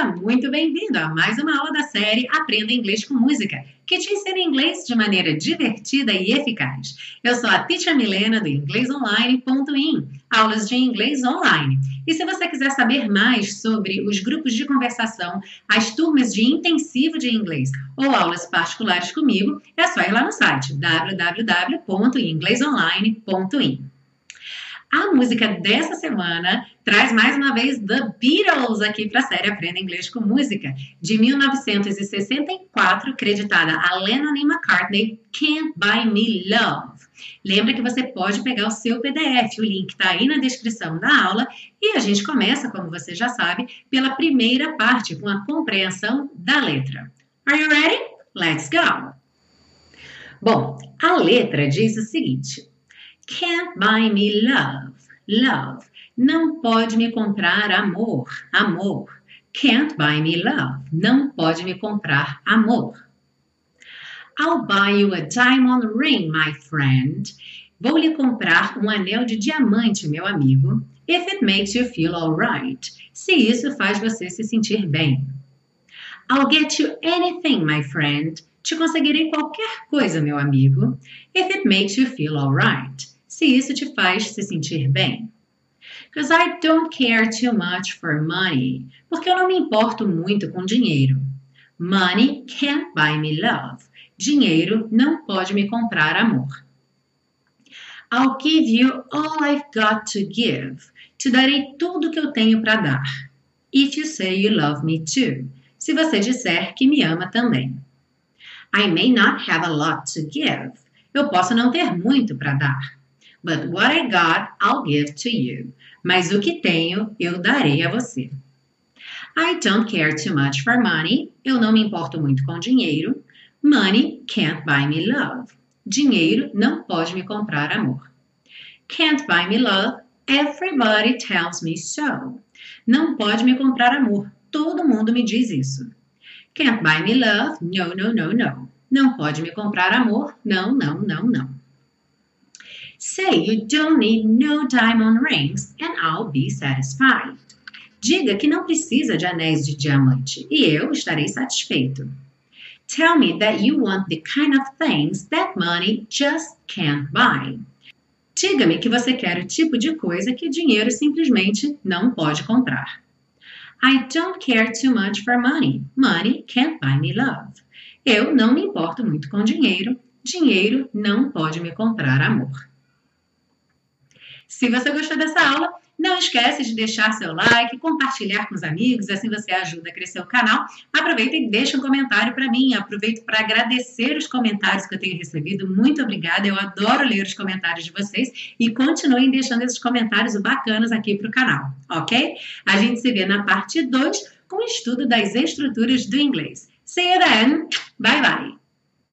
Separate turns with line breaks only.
muito bem-vindo a mais uma aula da série Aprenda Inglês com Música, que te ensina inglês de maneira divertida e eficaz. Eu sou a Teacher Milena do inglesonline.in, aulas de inglês online. E se você quiser saber mais sobre os grupos de conversação, as turmas de intensivo de inglês ou aulas particulares comigo, é só ir lá no site www.inglesonline.in. A música dessa semana traz mais uma vez The Beatles aqui para a série Aprenda Inglês com Música, de 1964, creditada a Lennon e McCartney, Can't Buy Me Love. Lembra que você pode pegar o seu PDF, o link está aí na descrição da aula, e a gente começa, como você já sabe, pela primeira parte, com a compreensão da letra. Are you ready? Let's go! Bom, a letra diz o seguinte: Can't buy me love, love. Não pode me comprar amor, amor. Can't buy me love. Não pode me comprar amor. I'll buy you a diamond ring, my friend. Vou lhe comprar um anel de diamante, meu amigo. If it makes you feel alright. Se isso faz você se sentir bem. I'll get you anything, my friend. Te conseguirei qualquer coisa, meu amigo. If it makes you feel alright. Se isso te faz se sentir bem. Because I don't care too much for money. Porque eu não me importo muito com dinheiro. Money can't buy me love. Dinheiro não pode me comprar amor. I'll give you all I've got to give. Te darei tudo que eu tenho para dar. If you say you love me too. Se você disser que me ama também. I may not have a lot to give. Eu posso não ter muito para dar. But what I got, I'll give to you. Mas o que tenho, eu darei a você. I don't care too much for money. Eu não me importo muito com dinheiro. Money can't buy me love. Dinheiro não pode me comprar amor. Can't buy me love. Everybody tells me so. Não pode me comprar amor. Todo mundo me diz isso. Can't buy me love. No, no, no, no. Não pode me comprar amor. Não, não, não, não. Say you don't need no diamond rings and I'll be satisfied. Diga que não precisa de anéis de diamante e eu estarei satisfeito. Tell me that you want the kind of things that money just can't buy. Diga-me que você quer o tipo de coisa que dinheiro simplesmente não pode comprar. I don't care too much for money. Money can't buy me love. Eu não me importo muito com dinheiro. Dinheiro não pode me comprar amor. Se você gostou dessa aula, não esquece de deixar seu like, compartilhar com os amigos, assim você ajuda a crescer o canal. Aproveita e deixa um comentário para mim. Aproveito para agradecer os comentários que eu tenho recebido. Muito obrigada, eu adoro ler os comentários de vocês e continuem deixando esses comentários bacanas aqui para o canal, ok? A gente se vê na parte 2 com o estudo das estruturas do inglês. See you then! Bye, bye!